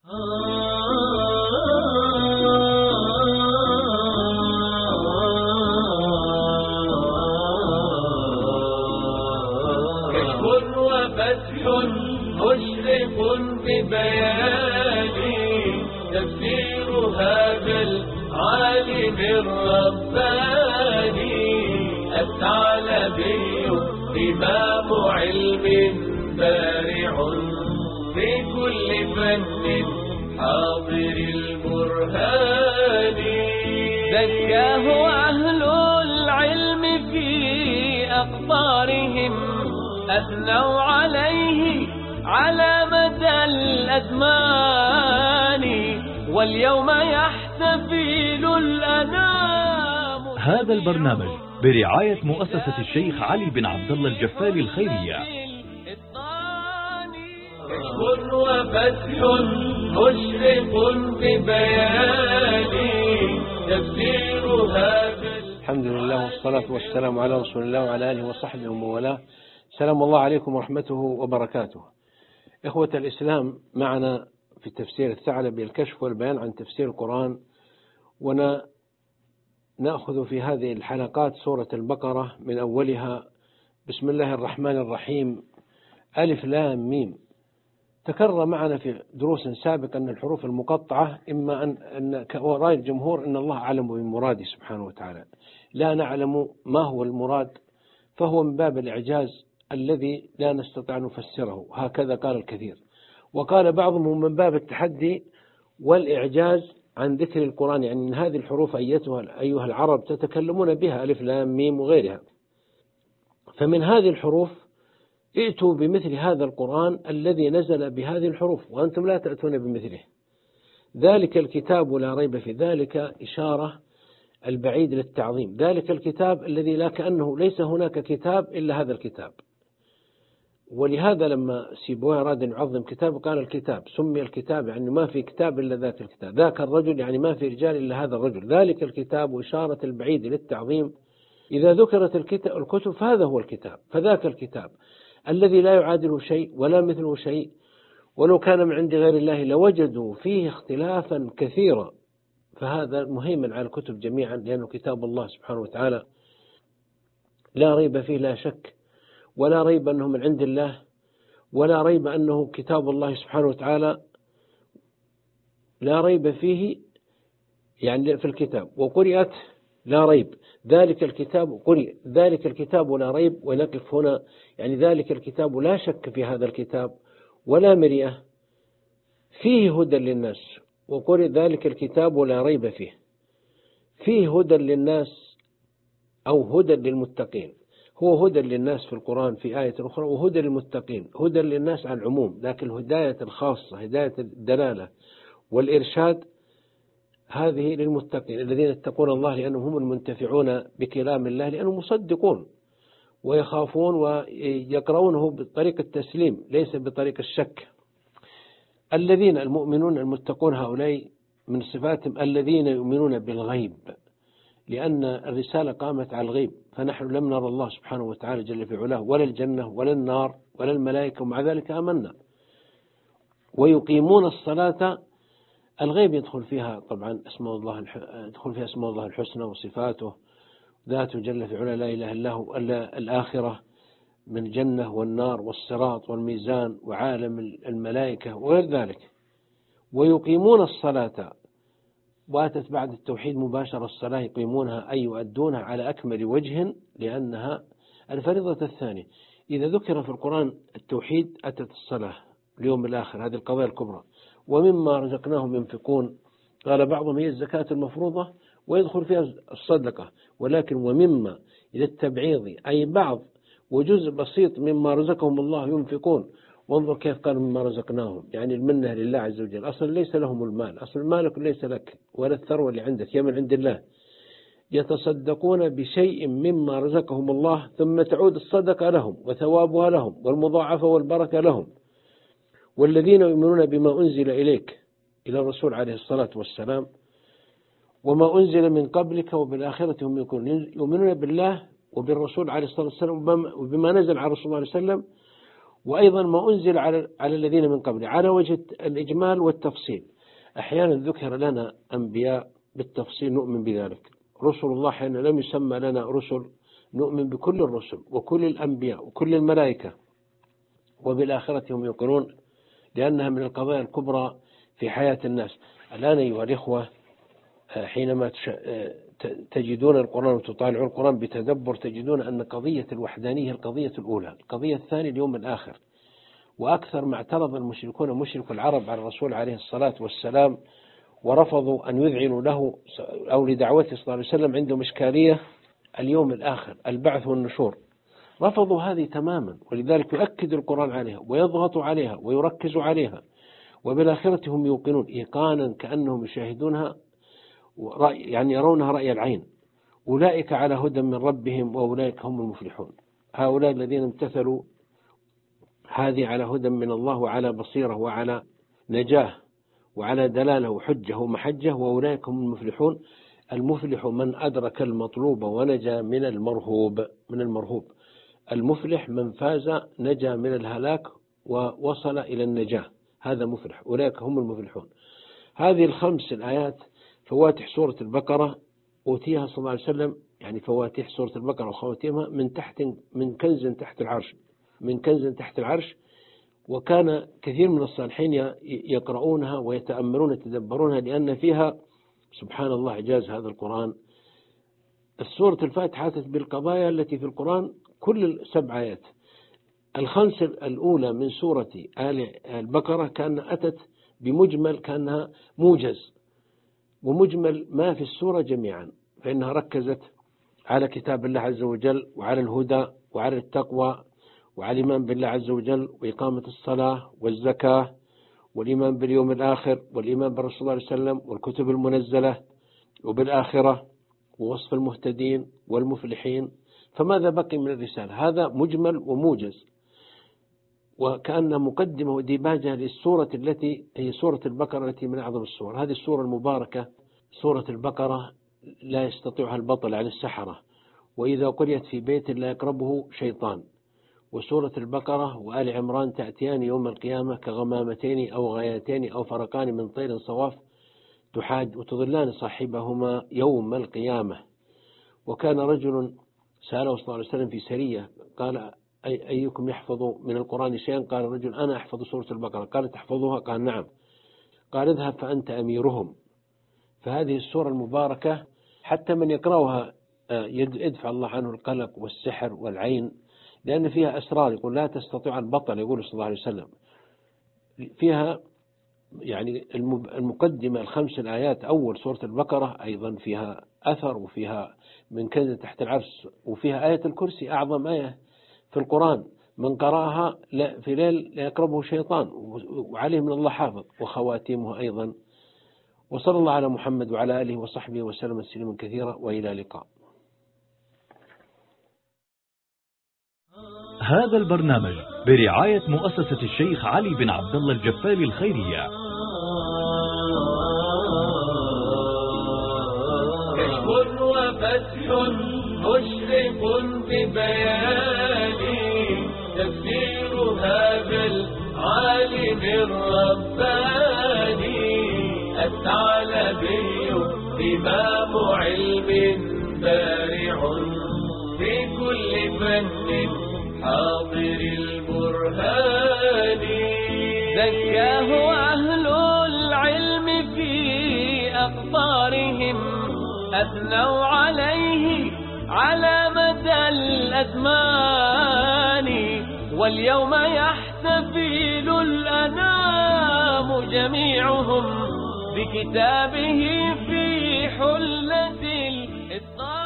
كشف وفتح مشرق ببياني تفسير هذا العالم الرباني الثعلبي إمام علم بارع في كل فن حاضر البرهان زكاه أهل العلم في أقطارهم أثنوا عليه على مدى الأزمان واليوم يحتفل الأنام. هذا البرنامج برعاية مؤسسة الشيخ علي بن عبد الله الجفال الخيرية. كشف وفتح مشرق ببياني تفسير هذا. الحمد لله والصلاة والسلام على رسول الله وعلى آله وصحبه ومن والاه. سلام الله عليكم ورحمته وبركاته. إخوة الإسلام، معنا في تفسير الثعلبي الكشف والبيان عن تفسير القرآن، ونأخذ في هذه الحلقات سورة البقرة من أولها بسم الله الرحمن الرحيم ألف لام ميم. تكرر معنا في دروس سابقة أن الحروف المقطعة إما أن رأي الجمهور أن الله أعلم بمراده سبحانه وتعالى، لا نعلم ما هو المراد، فهو من باب الإعجاز الذي لا نستطيع أن نفسره، هكذا قال الكثير. وقال بعضهم من باب التحدي والإعجاز عن ذكر القرآن، يعني من هذه الحروف أيها العرب تتكلمون بها ألف لام ميم وغيرها، فمن هذه الحروف ائتوا بمثل هذا القرآن الذي نزل بهذه الحروف وأنتم لا تأتون بمثله. ذلك الكتاب لا ريب في ذلك إشارة البعيد للتعظيم، ذلك الكتاب الذي لا كأنه ليس هناك كتاب إلا هذا الكتاب. ولهذا لما سيبويه أراد أن يعظم كتاب قال الكتاب، سمي الكتاب يعني ما في كتاب إلا ذاك الكتاب، ذاك الرجل يعني ما في رجال إلا هذا الرجل، ذلك الكتاب إشارة البعيد للتعظيم. إذا ذكرت الكتب فهذا هو الكتاب، فذاك الكتاب الذي لا يعادله شيء ولا مثله شيء، ولو كان من عند غير الله لوجدوا فيه اختلافا كثيرا، فهذا مهيمن على الكتب جميعا لأنه كتاب الله سبحانه وتعالى لا ريب فيه، لا شك ولا ريب أنه من عند الله، ولا ريب أنه كتاب الله سبحانه وتعالى، لا ريب فيه يعني في الكتاب. وقرئت لا ريب، ذلك الكتاب قرئ ذلك الكتاب لا ريب، ونقف هنا يعني ذلك الكتاب لا شك في هذا الكتاب ولا مرية، فيه هدى للناس. وقرئ ذلك الكتاب لا ريب فيه، فيه هدى للناس أو هدى للمتقين، هو هدى للناس في القرآن في آية أخرى، وهدى للمتقين، هدى للناس على العموم، لكن الهداية الخاصة هداية الدلالة والإرشاد هذه للمتقين الذين يتقون الله لأنهم هم المنتفعون بكلام الله، لأنهم مصدقون ويخافون ويقرؤونه بطريق التسليم ليس بطريق الشك. الذين المؤمنون المتقون هؤلاء من صفاتهم الذين يؤمنون بالغيب، لأن الرسالة قامت على الغيب، فنحن لم نرى الله سبحانه وتعالى جل في علاه ولا الجنة ولا النار ولا الملائكة، ومع ذلك آمنا. ويقيمون الصلاة، الغيب يدخل فيها طبعا يدخل فيها اسم الله الحسنى وصفاته، ذاته جل في علاه لا إله إلا هو، الآخرة من الجنة والنار والصراط والميزان وعالم الملائكة وغير ذلك. ويقيمون الصلاة، واتت بعد التوحيد مباشرة الصلاة، يقيمونها أي يؤدونها على أكمل وجه لأنها الفريضة الثانية. إذا ذكر في القرآن التوحيد أتت الصلاة اليوم الآخر، هذه القضايا الكبرى. ومما رزقناهم ينفقون، قال بعضهم هي الزكاة المفروضة ويدخل فيها الصدقة، ولكن ومما إلى التبعيض أي بعض وجزء بسيط مما رزقهم الله ينفقون. وانظر كيف قال مما رزقناهم، يعني المنة لله عز وجل، أصلا ليس لهم المال، أصلا مالك ليس لك ولا الثروة اللي عندك، هي من عند الله. يتصدقون بشيء مما رزقهم الله ثم تعود الصدقة لهم وثوابها لهم والمضاعفة والبركة لهم. والذين يؤمنون بما أنزل إليك إلى الرسول عليه الصلاة والسلام وما أنزل من قبلك وبالآخرة هم يؤمنون بالله وبالرسول عليه الصلاة والسلام وبما نزل على الرسول عليه السلام وأيضا ما أنزل على الذين من قبل على وجه الإجمال والتفصيل. أحيانا ذكر لنا أنبياء بالتفصيل نؤمن بذلك، رسل الله حين لم يسمى لنا رسل نؤمن بكل الرسل وكل الأنبياء وكل الملائكة، وبالآخرة هم يوقنون، لأنها من القضايا الكبرى في حياة الناس. الآن أيها الإخوة حينما تجدون القرآن وتطالعون القرآن بتدبر تجدون أن قضية الوحدانية القضية الأولى، القضية الثانية اليوم الآخر. وأكثر ما اعترض المشركون مشرك العرب على الرسول عليه الصلاة والسلام ورفضوا أن يذعنوا له أو لدعوته صلى الله عليه وسلم عندهم إشكالية اليوم الآخر، البعث والنشور، رفضوا هذه تماما. ولذلك يؤكد القرآن عليها ويضغط عليها ويركز عليها، وبالآخرة هم يوقنون إيقانا كأنهم يشاهدونها يعني يرونها رأي العين. أولئك على هدى من ربهم وأولئك هم المفلحون. هؤلاء الذين امتثلوا هذه على هدى من الله وعلى بصيرة وعلى نجاة وعلى دلالة وحجة ومحجة، وأولئك هم المفلحون. المفلح من أدرك المطلوب ونجا من المرهوب. المفلح من فاز نجا من الهلاك ووصل إلى النجاة، هذا مفلح، أولئك هم المفلحون. هذه الخمس الآيات فواتح سورة البقرة أوتيها صلى الله عليه وسلم، يعني فواتح سورة البقرة وخواتيمها من كنز تحت العرش. وكان كثير من الصالحين يقرؤونها ويتأملون يتدبرونها، لأن فيها سبحان الله إعجاز هذا القرآن. السورة الفاتحة أتت بالقضايا التي في القرآن كل 7 آيات. الخمس الأولى من سورة آل البقرة كان أتت بمجمل، كأنها موجز ومجمل ما في السورة جميعا، فإنها ركزت على كتاب الله عز وجل وعلى الهدى وعلى التقوى وعلى الإيمان بالله عز وجل وإقامة الصلاة والزكاة والإيمان باليوم الآخر والإيمان بالرسول صلى الله عليه وسلم والكتب المنزلة وبالآخرة ووصف المهتدين والمفلحين. فماذا بقي من الرسالة؟ هذا مجمل وموجز، وكأن مقدمة وديباجة للسورة التي هي سورة البقرة التي من أعظم السور. هذه السورة المباركة سورة البقرة لا يستطيعها البطل عن السحرة، وإذا قريت في بيت لا يقربه شيطان. وسورة البقرة وآل عمران تأتيان يوم القيامة كغمامتين أو غايتين أو فرقان من طير صواف تحاد وتظلان صاحبهما يوم القيامة. وكان رجل سأله صلى الله عليه وسلم في سرية قال أيكم يحفظ من القرآن شيئا؟ قال الرجل أنا أحفظ سورة البقرة. قال تحفظها؟ قال نعم. قال اذهب فأنت أميرهم. فهذه السورة المباركة حتى من يقرأها يدفع الله عنه القلق والسحر والعين، لأن فيها أسرار يقول لا تستطيع البطل، يقول صلى الله عليه وسلم. فيها يعني المقدمة الخمس الآيات أول سورة البقرة أيضا فيها أثر، وفيها من كنز تحت العرش، وفيها آية الكرسي أعظم آية في القرآن، من قرأها في ليل لا يقربه شيطان وعليه من الله حافظ. وخواتيمه أيضا. وصلى الله على محمد وعلى آله وصحبه وسلم تسليما كثيرا، وإلى اللقاء. هذا البرنامج برعاية مؤسسة الشيخ علي بن عبد الله الجفالي الخيرية. كشف وفتح مشرق ببياني، تفسير هذا العالم الرباني، الثعلبي إمام علم بارع في كل فن حاضر البرهان. زكاه أهل العلم في أقطارهم، أثنوا عليه على مدى الأزمان. واليوم يحتفل الأنام جميعهم بكتابه في حلة الإصدار.